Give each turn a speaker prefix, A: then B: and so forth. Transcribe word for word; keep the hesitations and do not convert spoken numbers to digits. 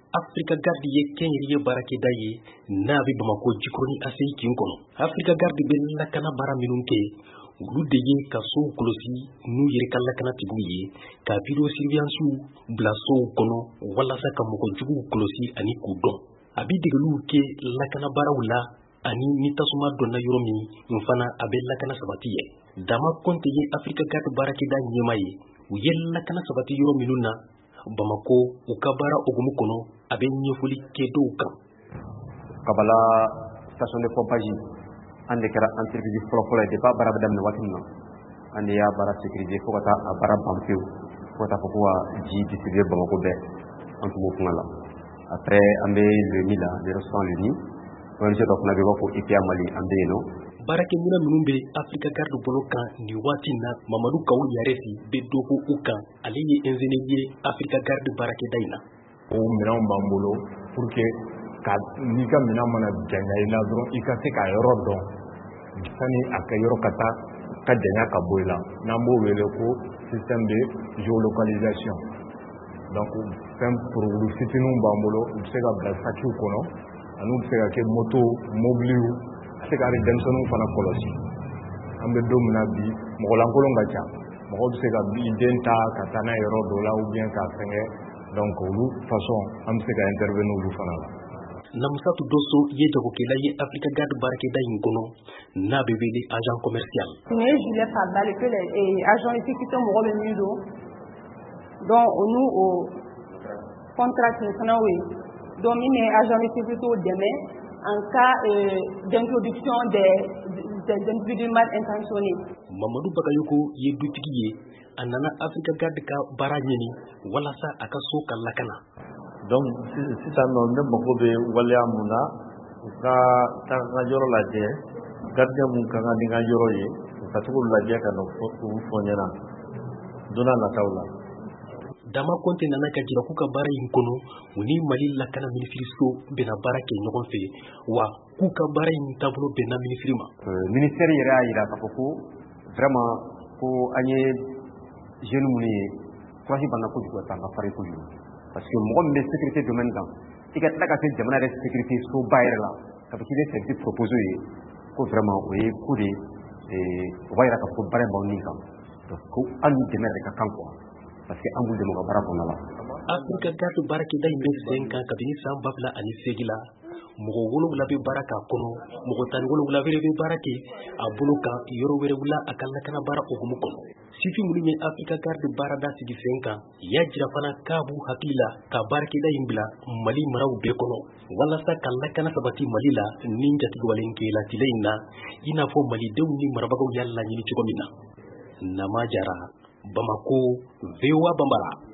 A: Africa Guard ye kenyeriye barakeda ye n'a bɛ Bamako Jikɔrɔni A C I kin kɔnɔ. Africa Guard bɛ lakana baara minnu kɛ olu de ye ka sow kɔlɔsi n'u yɛrɛ ka lakanatigiw ye, ka video surveillance bila sow kɔnɔ walasa ka mɔgɔ juguw kɔlɔsi ani k'u dɔn. A bɛ degeliw kɛ lakana baaraw la ani ni tasuma donna yɔrɔ min fana a bɛ lakana sabati ye. Dama Konte ye Africa Guard baarakɛda ɲɛma ye. U ye lakana sabati yɔrɔ minnu na Bamako u ka baara hukumu kɔnɔ a bɛ ɲɛfɔli kɛ dɔw kan.
B: Kabala station de pompage an de kɛra entreprise fɔlɔfɔlɔ ye depuis a baara bɛ daminɛ waati min na an de y'a baara sécuriser fo ka taa a baara ban pewu fo ka taa fɔ ko ka ji distribuer Bamako bɛɛ an tun b'o kuma la. Après an bɛ Loni la le restaurant Loni O N G dɔ fana bɛ b'a fɔ I P A Mali an bɛ yen nɔ.
A: Baarakɛminɛ minnu bɛ Africa Guard bolo kan nin waati na Mamadu Kawu Yaresi bɛ dɔ ko u kan ale ye ingénieur ye Africa Guard baarakɛda in na.
C: O minɛnw b'an bolo pour que ka n'i ka minɛn mana janya i la dɔrɔn i ka se k'a yɔrɔ dɔn sani a ka yɔrɔ ka taa ka janya ka bɔ i la n'an b'o wele ko système de géolocalisation. Donc fɛn produit fitininw b'an bolo u bɛ se ka bila sakiw kɔnɔ ani u bɛ se ka kɛ moto mobiliw a se ka hali denmisɛnninw fana kɔlɔsi. An bɛ don min na bi mɔgɔ lankolon ka ca mɔgɔw bɛ se ka i den ta ka taa n'a yɔrɔ dɔ la ou bien k'a fɛngɛ donc olu façon an bɛ se ka intervenir olu fana la.
A: Namusatu Dosso ye jagokɛla ye Africa Guard baarakɛda in kɔnɔ n'a bɛ wele agent commercial.
D: Ni ye Juliet Fabale que les agents de sécurité mɔgɔ bɛ min don donc o n'u o contrat fana o ye donc min bɛ agent de sécurité dɛmɛ en cas d'introduction des des individus mal intentionnés.
A: Mamadou Bakayoko ye dutigi ye a nana Africa Guard ka baara ɲini walasa a ka so ka lakana.
E: Donc sisan nɔ ne mago bɛ waleya mun na u ka taa n ka yɔrɔ lajɛ gardien mun ka kan ni n ka yɔrɔ ye u ka se k'u lajɛ ka na u fɔ n ɲɛna don n'a nataw la.
A: Dama Konte nana ka jira k'u ka baara in kɔnɔ u ni Mali lakana minisiriso bɛna baara kɛ ɲɔgɔn fɛ wa k'u ka baara in taabolo bɛnna minisiri ma.
B: Ministère yɛrɛ y'a jira k'a fɔ ko vraiment ko an ye jeune minnu ye courage banna kojugu ka taa an ka farin kojugu parce que mɔgɔ min bɛ sécurité domaine kan i ka tila ka se jamana yɛrɛ sécurité soba yɛrɛ la ka fɔ k'i bɛ service proposé ye ko vraiment o ye ko de o b'a jira k'a fɔ ko baara in b'aw ni kan donc ko an ni dɛmɛ yɛrɛ ka kan quoi parce que an b'u dɛmɛ u ka baara kɔnɔna la.
A: Africa Guard baarakɛda in bɛ sen kan kabini san ba fila ani seegin la mɔgɔ wolonwula bɛ baara k'a kɔnɔ mɔgɔ tan ni wolonwula wɛrɛ bɛ baara kɛ a bolo kan yɔrɔ wɛrɛw la a ka lakana baara hukumu kɔnɔ. Sifin minnu ye Africa Guard baarada sigi sen kan y'a jira fana k'a b'u hakili la ka baarakɛda in bila Mali maraw bɛɛ kɔnɔ walasa ka lakana sabati Mali la ni jatigɛwalen kɛla tile in na i n'a fɔ Malidenw ni marabagaw y'a laɲini cogo min na. Nama Jara, Bamako, V O A Bambara.